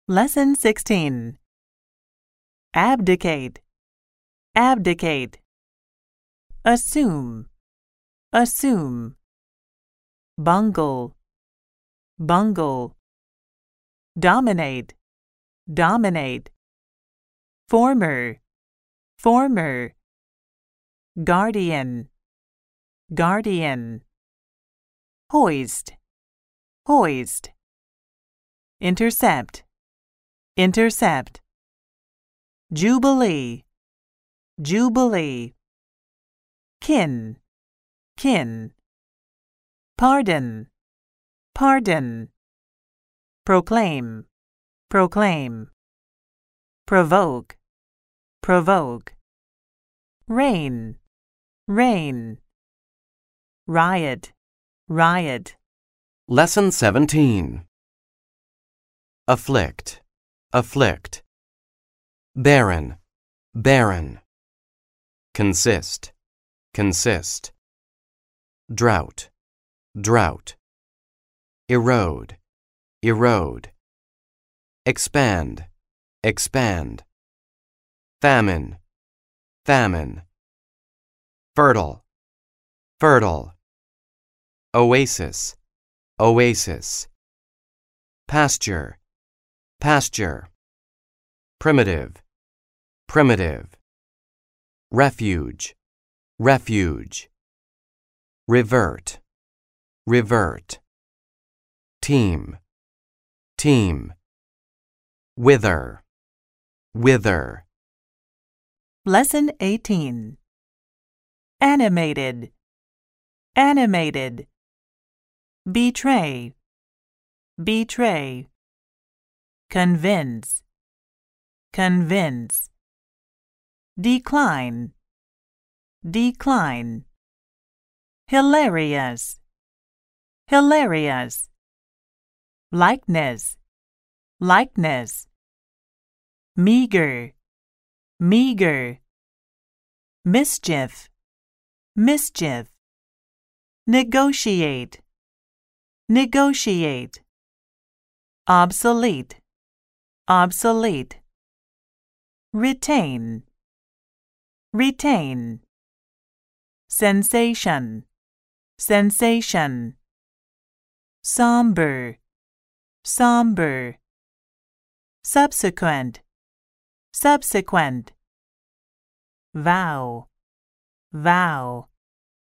Lesson 16. Abdicate, abdicate. Assume, assume. Bungle, bungle. Dominate, dominate. Former, former. Guardian, guardian. Hoist, hoist. Intercept, intercept. Jubilee, jubilee. Kin, kin. Pardon, pardon. Proclaim, proclaim. Provoke, provoke. Rain, rain. Riot, riot. Lesson 17. Afflict, afflict. Barren, barren. Consist, consist. Drought, drought. Erode, erode. Expand, expand. Famine, famine. Fertile, fertile. Oasis, oasis. Pasture, pasture. Primitive, primitive. Refuge, refuge. Revert, revert. Team, team. Wither, wither. Lesson 18. Animated, animated. Betray, betray. Convince, convince. Decline, decline. Hilarious, hilarious. Likeness, likeness. Meager, meager. Mischief, mischief. Negotiate, negotiate. Obsolete, obsolete. Retain, retain. Sensation, sensation. Somber, somber. Subsequent, subsequent. Vow, vow.